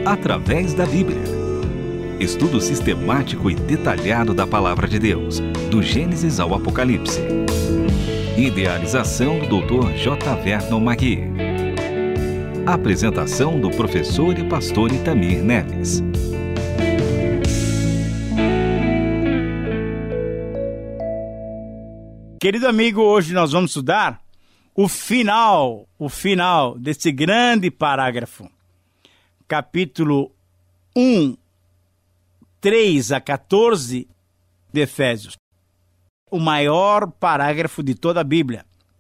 através da Bíblia. Estudo sistemático e detalhado da Palavra de Deus, do Gênesis ao Apocalipse. Idealização do Dr. J. Vernon Magui. Apresentação do professor e pastor Itamir Neves. Querido amigo, hoje nós vamos estudar o final desse grande parágrafo. Capítulo 1, 3 a 14 de Efésios. O maior parágrafo de toda a Bíblia.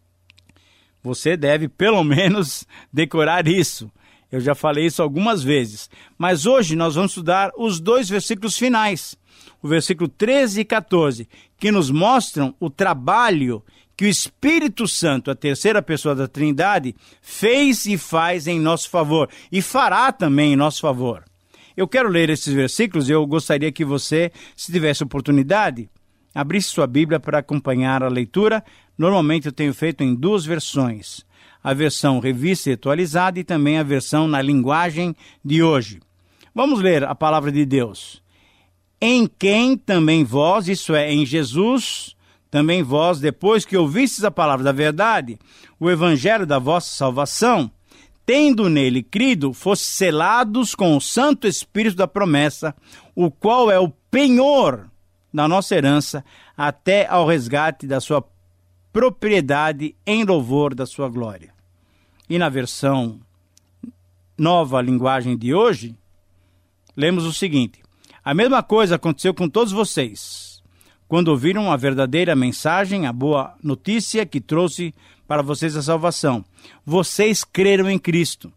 Você deve, pelo menos, decorar isso. Eu já falei isso algumas vezes. Mas hoje nós vamos estudar os dois versículos finais. O versículo 13 e 14, que nos mostram o trabalho que o Espírito Santo, a terceira pessoa da Trindade, fez e faz em nosso favor. E fará também em nosso favor. Eu quero ler esses versículos e eu gostaria que você, se tivesse oportunidade, abrisse sua Bíblia para acompanhar a leitura. Normalmente eu tenho feito em duas versões. A versão revista e atualizada e também a versão na linguagem de hoje. Vamos ler a palavra de Deus. Em quem também vós, isso é, em Jesus, também vós, depois que ouvistes a palavra da verdade, o evangelho da vossa salvação, tendo nele crido, fostes selados com o Santo Espírito da promessa, o qual é o penhor da nossa herança, até ao resgate da sua propriedade em louvor da sua glória. E na versão nova linguagem de hoje, lemos o seguinte: a mesma coisa aconteceu com todos vocês, quando ouviram a verdadeira mensagem, a boa notícia que trouxe para vocês a salvação. Vocês creram em Cristo.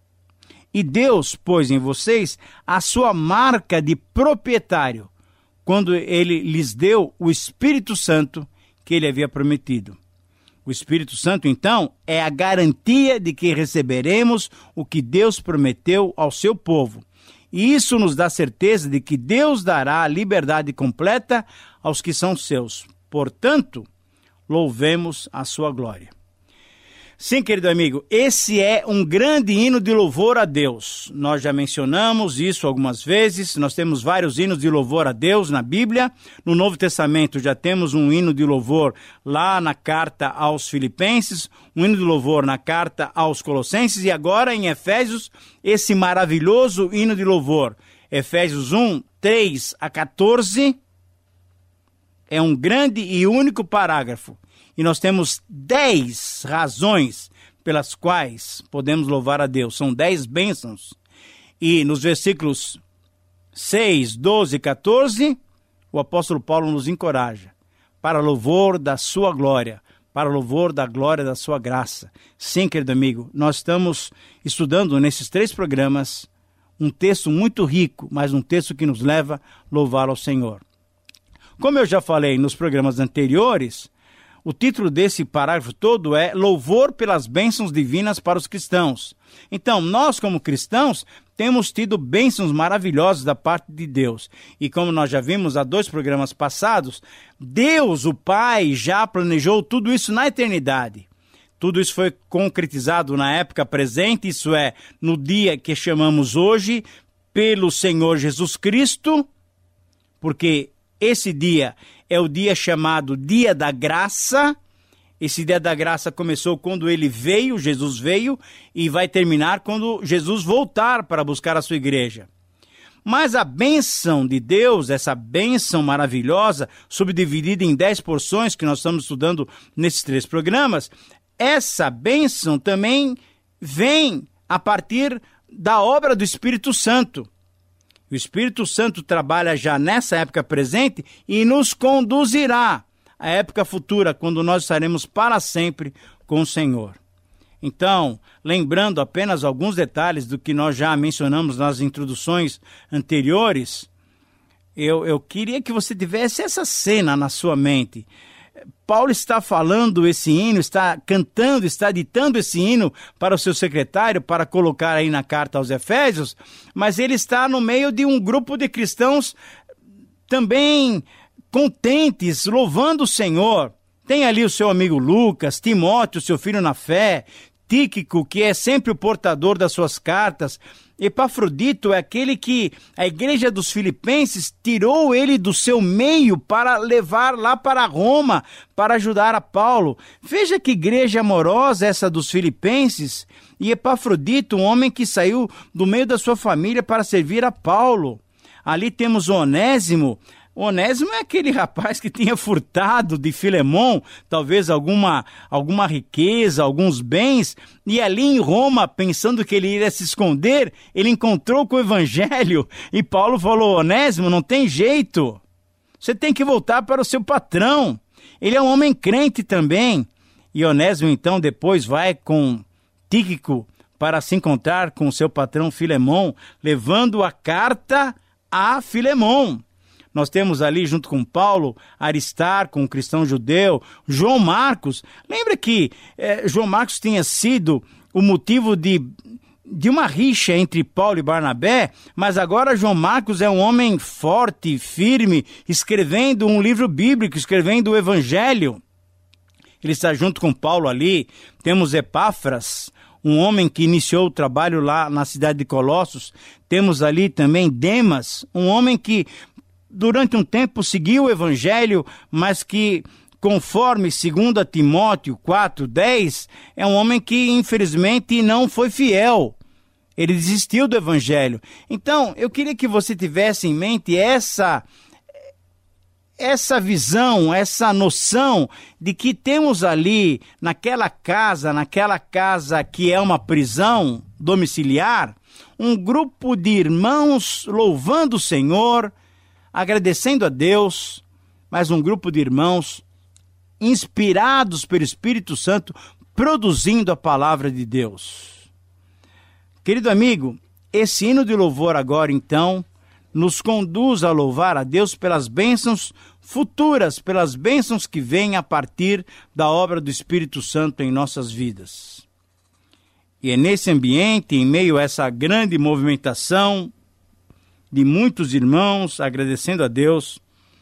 E Deus pôs em vocês a sua marca de proprietário, quando Ele lhes deu o Espírito Santo que Ele havia prometido. O Espírito Santo, então, é a garantia de que receberemos o que Deus prometeu ao seu povo. E isso nos dá certeza de que Deus dará a liberdade completa aos que são seus. Portanto, louvemos a sua glória. Sim, querido amigo, esse é um grande hino de louvor a Deus. Nós já mencionamos isso algumas vezes. Nós temos vários hinos de louvor a Deus na Bíblia. No Novo Testamento já temos um hino de louvor lá na carta aos Filipenses, um hino de louvor na carta aos Colossenses e agora em Efésios, esse maravilhoso hino de louvor. Efésios 1, 3 a 14 é um grande e único parágrafo. E nós temos 10 razões pelas quais podemos louvar a Deus. São 10 bênçãos. E nos versículos 6, 12 e 14, o apóstolo Paulo nos encoraja para louvor da sua glória, para louvor da glória da sua graça. Sim, querido amigo, nós estamos estudando nesses 3 programas um texto muito rico, mas um texto que nos leva a louvar ao Senhor. Como eu já falei nos programas anteriores, o título desse parágrafo todo é Louvor pelas bênçãos divinas para os cristãos. Então, nós como cristãos temos tido bênçãos maravilhosas da parte de Deus. E como nós já vimos há 2 programas passados, Deus, o Pai, já planejou tudo isso na eternidade. Tudo isso foi concretizado na época presente, isso é, no dia que chamamos hoje, pelo Senhor Jesus Cristo, porque esse dia é o dia chamado Dia da Graça. Esse Dia da Graça começou quando ele veio, Jesus veio, e vai terminar quando Jesus voltar para buscar a sua igreja. Mas a bênção de Deus, essa bênção maravilhosa, subdividida em 10 porções que nós estamos estudando nesses 3 programas, essa bênção também vem a partir da obra do Espírito Santo. O Espírito Santo trabalha já nessa época presente e nos conduzirá à época futura, quando nós estaremos para sempre com o Senhor. Então, lembrando apenas alguns detalhes do que nós já mencionamos nas introduções anteriores, eu queria que você tivesse essa cena na sua mente. Paulo está falando esse hino, está cantando, está ditando esse hino para o seu secretário, para colocar aí na carta aos Efésios, mas ele está no meio de um grupo de cristãos também contentes, louvando o Senhor. Tem ali o seu amigo Lucas, Timóteo, seu filho na fé, Tíquico, que é sempre o portador das suas cartas. Epafrodito é aquele que a igreja dos Filipenses tirou ele do seu meio para levar lá para Roma, para ajudar a Paulo. Veja que igreja amorosa essa dos Filipenses. E Epafrodito, um homem que saiu do meio da sua família para servir a Paulo. Ali temos o Onésimo. Onésimo é aquele rapaz que tinha furtado de Filemon, talvez alguma riqueza, alguns bens, e ali em Roma, pensando que ele iria se esconder, ele encontrou com o evangelho, e Paulo falou: Onésimo, não tem jeito, você tem que voltar para o seu patrão, ele é um homem crente também. E Onésimo então depois vai com Tíquico para se encontrar com o seu patrão Filemon, levando a carta a Filemon. Nós temos ali, junto com Paulo, Aristarco, um cristão judeu, João Marcos. Lembra que João Marcos tinha sido o motivo de uma rixa entre Paulo e Barnabé, mas agora João Marcos é um homem forte, firme, escrevendo um livro bíblico, escrevendo o Evangelho. Ele está junto com Paulo ali. Temos Epáfras, um homem que iniciou o trabalho lá na cidade de Colossos. Temos ali também Demas, um homem que durante um tempo seguiu o evangelho, mas que, conforme 2 Timóteo 4:10, é um homem que infelizmente não foi fiel. Ele desistiu do evangelho. Então, eu queria que você tivesse em mente essa visão, essa noção de que temos ali, naquela casa que é uma prisão domiciliar, um grupo de irmãos louvando o Senhor, agradecendo a Deus, mas um grupo de irmãos inspirados pelo Espírito Santo, produzindo a palavra de Deus. Querido amigo, esse hino de louvor agora, então, nos conduz a louvar a Deus pelas bênçãos futuras, pelas bênçãos que vêm a partir da obra do Espírito Santo em nossas vidas. E é nesse ambiente, em meio a essa grande movimentação de muitos irmãos agradecendo a Deus,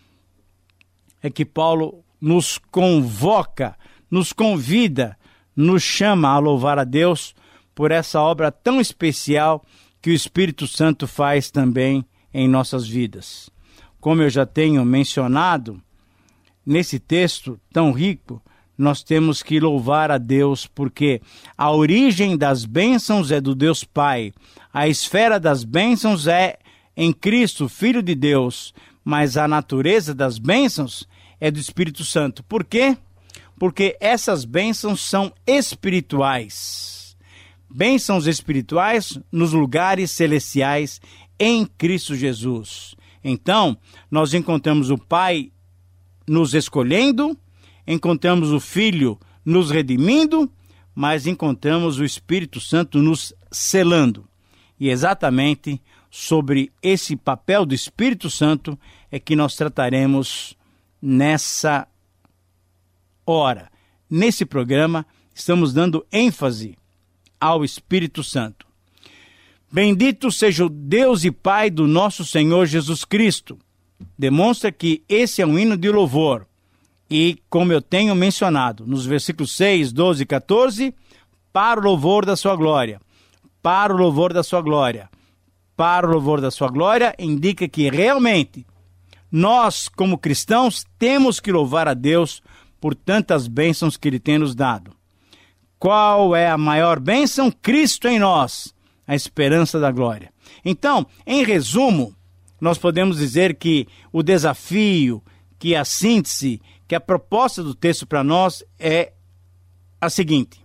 é que Paulo nos convoca, nos convida, nos chama a louvar a Deus por essa obra tão especial que o Espírito Santo faz também em nossas vidas. Como eu já tenho mencionado, nesse texto tão rico, nós temos que louvar a Deus, porque a origem das bênçãos é do Deus Pai, a esfera das bênçãos é em Cristo, Filho de Deus, mas a natureza das bênçãos é do Espírito Santo. Por quê? Porque essas bênçãos são espirituais. Bênçãos espirituais nos lugares celestiais em Cristo Jesus. Então, nós encontramos o Pai nos escolhendo, encontramos o Filho nos redimindo, mas encontramos o Espírito Santo nos selando. E exatamente sobre esse papel do Espírito Santo é que nós trataremos nessa hora. Nesse programa, estamos dando ênfase ao Espírito Santo. Bendito seja o Deus e Pai do nosso Senhor Jesus Cristo. Demonstra que esse é um hino de louvor. E, como eu tenho mencionado, nos versículos 6, 12 e 14, para o louvor da sua glória. Para o louvor da sua glória. Para o louvor da sua glória, indica que realmente nós, como cristãos, temos que louvar a Deus por tantas bênçãos que Ele tem nos dado. Qual é a maior bênção? Cristo em nós, a esperança da glória. Então, em resumo, nós podemos dizer que o desafio, que a síntese, que a proposta do texto para nós é a seguinte: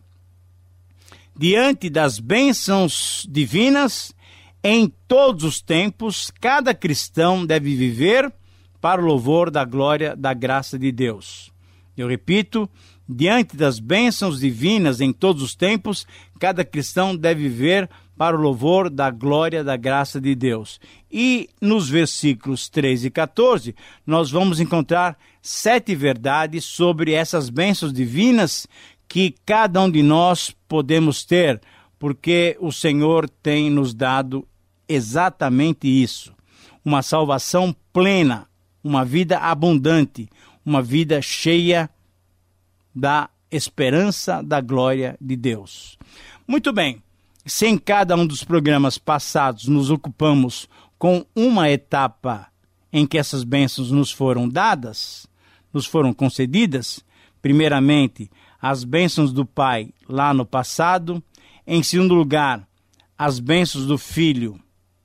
diante das bênçãos divinas, em todos os tempos, cada cristão deve viver para o louvor da glória da graça de Deus. Eu repito, diante das bênçãos divinas em todos os tempos, cada cristão deve viver para o louvor da glória da graça de Deus. E nos versículos 13 e 14, nós vamos encontrar 7 verdades sobre essas bênçãos divinas que cada um de nós podemos ter, porque o Senhor tem nos dado exatamente isso: uma salvação plena, uma vida abundante, uma vida cheia da esperança da glória de Deus. Muito bem, se em cada um dos programas passados nos ocupamos com uma etapa em que essas bênçãos nos foram dadas, nos foram concedidas, primeiramente, as bênçãos do Pai lá no passado, em segundo lugar, as bênçãos do Filho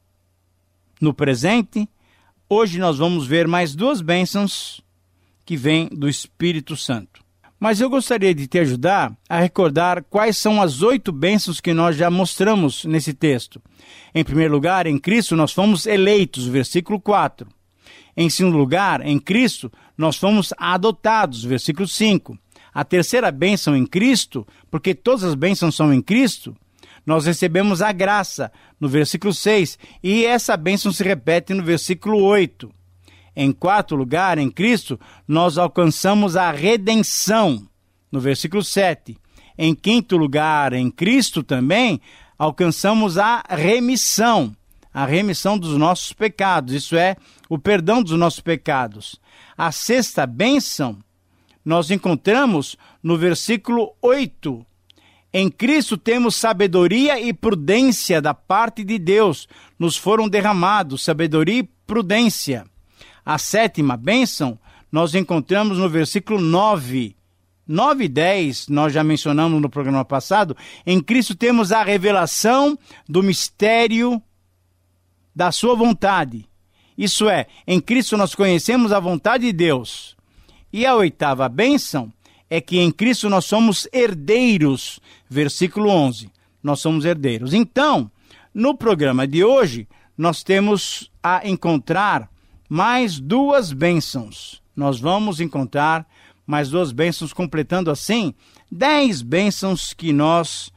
no presente, hoje nós vamos ver mais duas bênçãos que vêm do Espírito Santo. Mas eu gostaria de te ajudar a recordar quais são as 8 bênçãos que nós já mostramos nesse texto. Em primeiro lugar, em Cristo nós fomos eleitos, versículo 4. Em segundo lugar, em Cristo nós fomos adotados, versículo 5. A terceira bênção em Cristo, porque todas as bênçãos são em Cristo, nós recebemos a graça, no versículo 6, e essa bênção se repete no versículo 8. Em quarto lugar, em Cristo, nós alcançamos a redenção, no versículo 7. Em quinto lugar, em Cristo também, alcançamos a remissão dos nossos pecados, isso é, o perdão dos nossos pecados. A sexta bênção nós encontramos no versículo 8. Em Cristo temos sabedoria e prudência da parte de Deus. Nos foram derramados sabedoria e prudência. A sétima bênção nós encontramos no versículo 9. 9 e 10, nós já mencionamos no programa passado. Em Cristo temos a revelação do mistério da sua vontade. Isso é, em Cristo nós conhecemos a vontade de Deus. E a oitava bênção é que em Cristo nós somos herdeiros, versículo 11. Nós somos herdeiros. Então, no programa de hoje, nós temos a encontrar mais duas bênçãos. Nós vamos encontrar mais duas bênçãos, completando assim 10 bênçãos que nós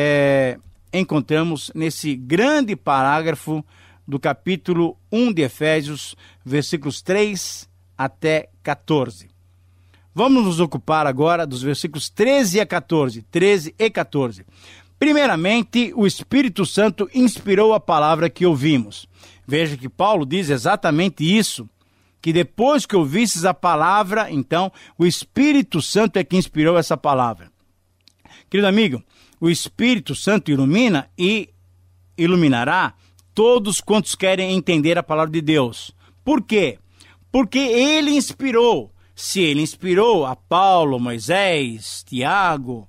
encontramos nesse grande parágrafo do capítulo 1 de Efésios, versículos 3 até 14. Vamos nos ocupar agora dos versículos 13 a 14. 13 e 14. Primeiramente, o Espírito Santo inspirou a palavra que ouvimos. Veja que Paulo diz exatamente isso, que depois que ouvistes a palavra, então, o Espírito Santo é que inspirou essa palavra. Querido amigo, o Espírito Santo ilumina e iluminará todos quantos querem entender a palavra de Deus. Por quê? Porque ele inspirou. Se ele inspirou a Paulo, Moisés, Tiago,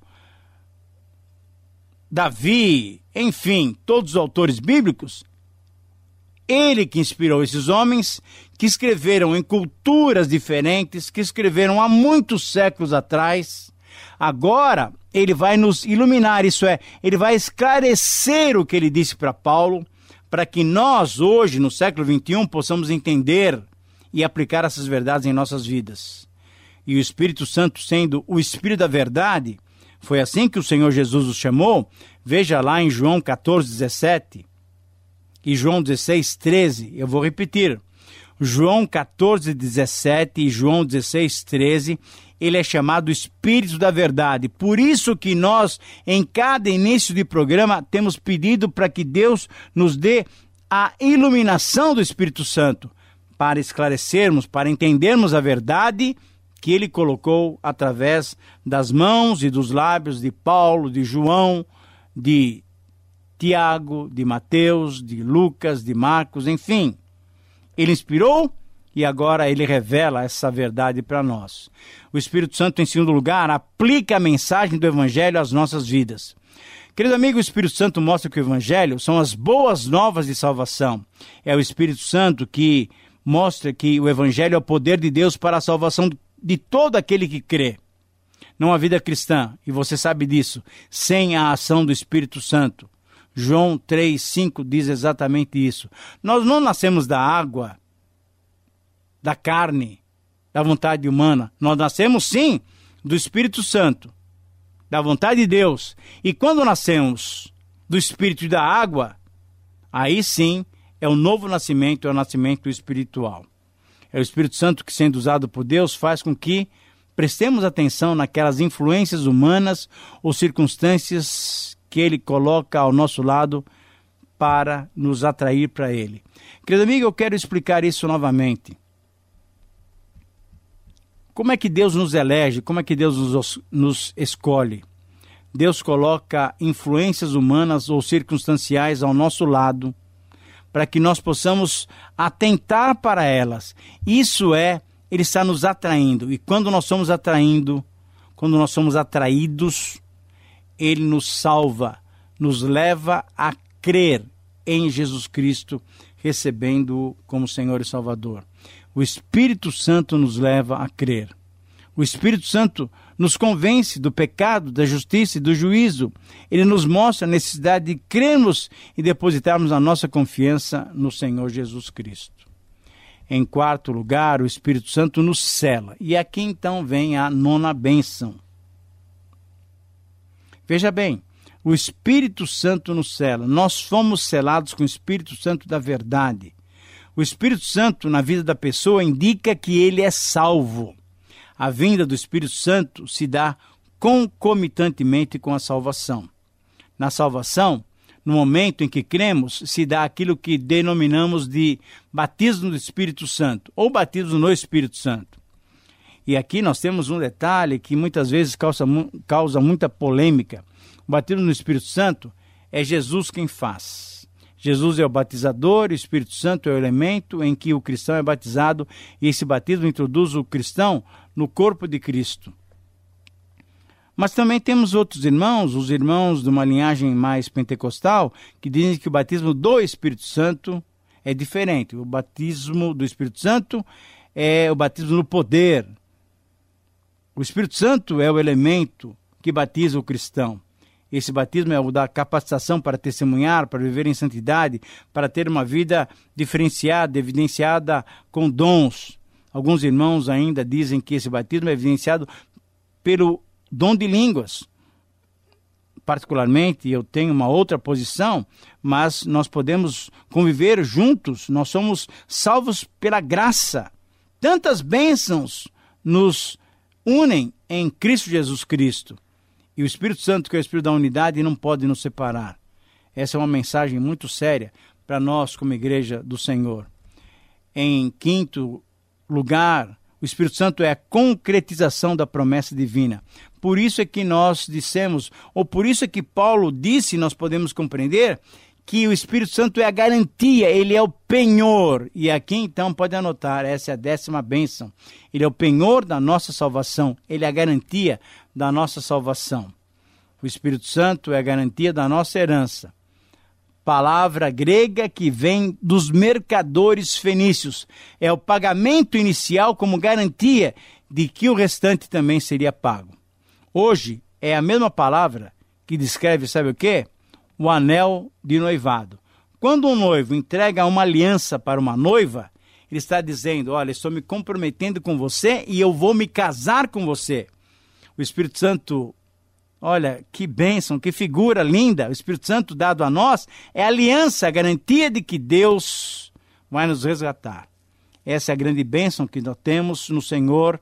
Davi, enfim, todos os autores bíblicos, ele que inspirou esses homens que escreveram em culturas diferentes, que escreveram há muitos séculos atrás. Agora, ele vai nos iluminar, isso é, ele vai esclarecer o que ele disse para Paulo, para que nós, hoje, no século XXI, possamos entender e aplicar essas verdades em nossas vidas. E o Espírito Santo, sendo o Espírito da verdade, foi assim que o Senhor Jesus os chamou. Veja lá em João 14:17 e João 16:13. Eu vou repetir. João 14:17 e João 16:13, ele é chamado Espírito da verdade. Por isso que nós, em cada início de programa, temos pedido para que Deus nos dê a iluminação do Espírito Santo, para esclarecermos, para entendermos a verdade que ele colocou através das mãos e dos lábios de Paulo, de João, de Tiago, de Mateus, de Lucas, de Marcos, enfim. Ele inspirou e agora ele revela essa verdade para nós. O Espírito Santo, em segundo lugar, aplica a mensagem do Evangelho às nossas vidas. Querido amigo, o Espírito Santo mostra que o Evangelho são as boas novas de salvação. É o Espírito Santo que mostra que o Evangelho é o poder de Deus para a salvação de todo aquele que crê. Não há vida cristã, e você sabe disso, sem a ação do Espírito Santo. João 3:5 diz exatamente isso. Nós não nascemos da água, da carne, da vontade humana. Nós nascemos, sim, do Espírito Santo, da vontade de Deus. E quando nascemos do Espírito e da água, aí sim é o novo nascimento, é o nascimento espiritual. É o Espírito Santo que, sendo usado por Deus, faz com que prestemos atenção naquelas influências humanas ou circunstâncias que Ele coloca ao nosso lado para nos atrair para Ele. Querido amigo, eu quero explicar isso novamente. Como é que Deus nos elege? Como é que Deus nos escolhe? Deus coloca influências humanas ou circunstanciais ao nosso lado para que nós possamos atentar para elas. Isso é, Ele está nos atraindo. E quando nós somos atraídos, Ele nos salva, nos leva a crer em Jesus Cristo, recebendo-o como Senhor e Salvador. O Espírito Santo nos leva a crer. O Espírito Santo nos convence do pecado, da justiça e do juízo. Ele nos mostra a necessidade de crermos e depositarmos a nossa confiança no Senhor Jesus Cristo. Em quarto lugar, o Espírito Santo nos sela. E aqui então vem a nona bênção. Veja bem, o Espírito Santo nos sela. Nós fomos selados com o Espírito Santo da verdade. O Espírito Santo na vida da pessoa indica que ele é salvo. A vinda do Espírito Santo se dá concomitantemente com a salvação. Na salvação, no momento em que cremos, se dá aquilo que denominamos de batismo do Espírito Santo, ou batismo no Espírito Santo. E aqui nós temos um detalhe que muitas vezes causa muita polêmica. O batismo no Espírito Santo é Jesus quem faz. Jesus é o batizador, o Espírito Santo é o elemento em que o cristão é batizado, e esse batismo introduz o cristão no corpo de Cristo. Mas também temos outros irmãos, os irmãos de uma linhagem mais pentecostal, que dizem que o batismo do Espírito Santo é diferente. O batismo do Espírito Santo é o batismo no poder. O Espírito Santo é o elemento que batiza o cristão. Esse batismo é o da capacitação para testemunhar, para viver em santidade, para ter uma vida diferenciada, evidenciada com dons. Alguns irmãos ainda dizem que esse batismo é evidenciado pelo dom de línguas. Particularmente, eu tenho uma outra posição, mas nós podemos conviver juntos, nós somos salvos pela graça. Tantas bênçãos nos unem em Cristo Jesus Cristo. E o Espírito Santo, que é o Espírito da unidade, não pode nos separar. Essa é uma mensagem muito séria para nós como igreja do Senhor. Em quinto lugar, o Espírito Santo é a concretização da promessa divina. Por isso é que nós dissemos, ou por isso é que Paulo disse, nós podemos compreender, que o Espírito Santo é a garantia, ele é o penhor. E aqui então pode anotar, essa é a 10ª bênção. Ele é o penhor da nossa salvação, ele é a garantia da nossa salvação. O Espírito Santo é a garantia da nossa herança. Palavra grega que vem dos mercadores fenícios. É o pagamento inicial como garantia de que o restante também seria pago. Hoje é a mesma palavra que descreve, sabe o quê? O anel de noivado. Quando um noivo entrega uma aliança para uma noiva, ele está dizendo, olha, estou me comprometendo com você e eu vou me casar com você. O Espírito Santo, olha, que bênção, que figura linda. O Espírito Santo dado a nós é a aliança, a garantia de que Deus vai nos resgatar. Essa é a grande bênção que nós temos no Senhor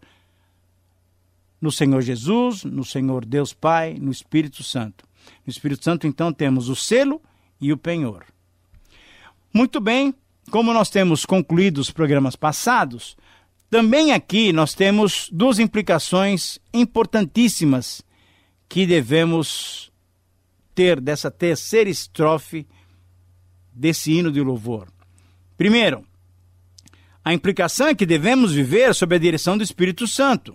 Jesus, no Senhor Deus Pai, no Espírito Santo. No Espírito Santo, então, temos o selo e o penhor. Muito bem, como nós temos concluído os programas passados, também aqui nós temos duas implicações importantíssimas que devemos ter dessa terceira estrofe desse hino de louvor. Primeiro, a implicação é que devemos viver sob a direção do Espírito Santo.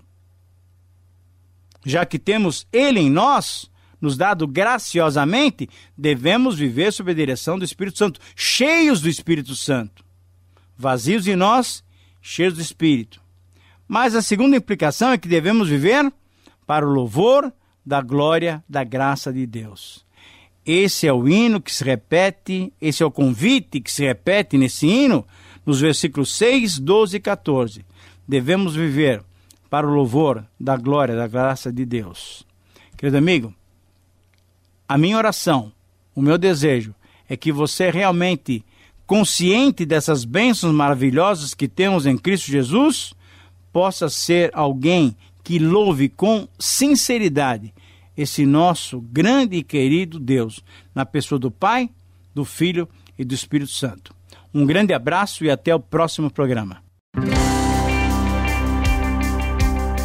Já que temos Ele em nós, nos dado graciosamente, devemos viver sob a direção do Espírito Santo, cheios do Espírito Santo. Vazios de nós, cheios do Espírito. Mas a segunda implicação é que devemos viver para o louvor da glória da graça de Deus. Esse é o hino que se repete, esse é o convite que se repete nesse hino, nos versículos 6, 12 e 14. Devemos viver para o louvor da glória da graça de Deus. Querido amigo, a minha oração, o meu desejo é que você realmente, consciente dessas bênçãos maravilhosas que temos em Cristo Jesus, possa ser alguém que louve com sinceridade esse nosso grande e querido Deus, na pessoa do Pai, do Filho e do Espírito Santo. Um grande abraço e até o próximo programa.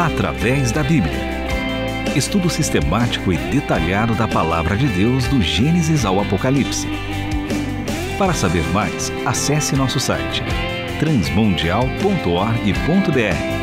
através da Bíblia. Estudo sistemático e detalhado da Palavra de Deus do Gênesis ao Apocalipse. Para saber mais, acesse nosso site transmundial.org.br.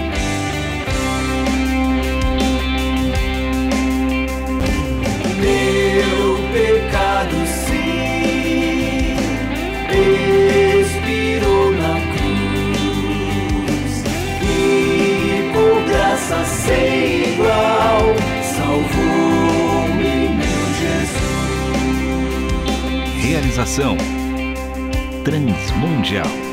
Expirou na cruz e por graça sem igual salvou-me meu Jesus. Realização Transmundial.